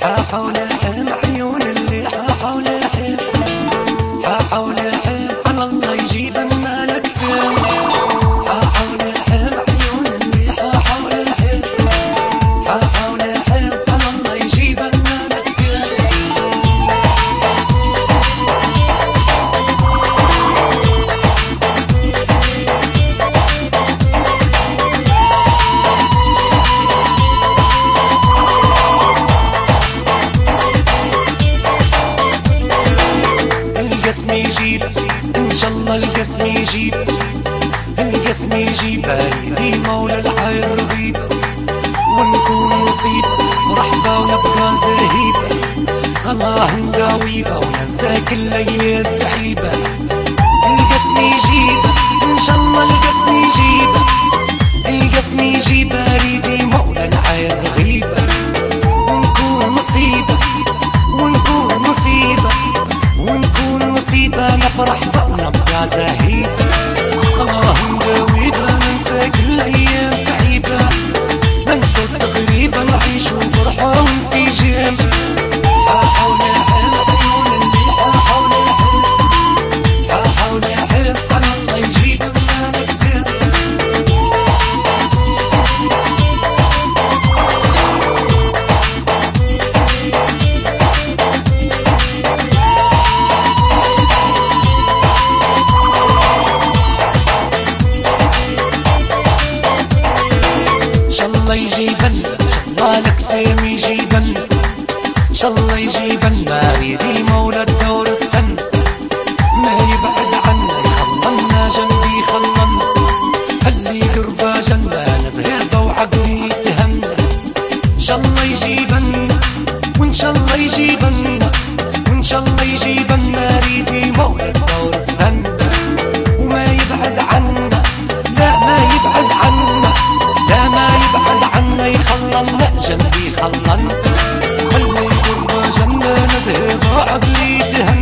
حاحاول احب عيون اللي حاحاول احب، حاحاول احب على الله يجيب لنا الاقسام. حاحاول احب عيون اللي حاحاول احب، حاحاول احب على الله يجيب لنا الاقسام. القسم يجيب ان شاء الله، القسم يجيب، القسم يجيب بريدي مولى الحير رغيب، ونكون نصيب مرحبا ونبقى زهيب، الله نداويبه وننسى كل ايام تعيبه. القسم يجيب ان شاء الله، القسم يجيب، القسم يجيب بريدي مولى الحير رغيب، ونكون نصيبه ونكون مصيبه، ونكون مصيبة نفرح ونبقى زهيب، الله نداويبة ننسى كل أيام تعيبة، ننسى التغريبة نعيش فرحة وانسجام. حاحاول احب عيون اللي حاحاول احب، حاحاول احب على الله يجيب لنا الاقسام. الله يجيبن الله الاقسام يجيبن، ان شاء الله يجيبن مريدي مولى الدور الفن، ما يبعد عنا يخلنا جنبي يخلنا، اللي قربا جنة نزهد وعقلي يتهنى. ان شاء الله يجيبن وان شاء الله يجيبن، وان شاء الله يجيبن مريدي مولى الدور الفن، وما يبعد عنا، لا ما يبعد عنا، لا ما يبعد عنا يخلن، لا جنبي يخلن، اللي قربا جنة نزهد وعقلي يتهنى.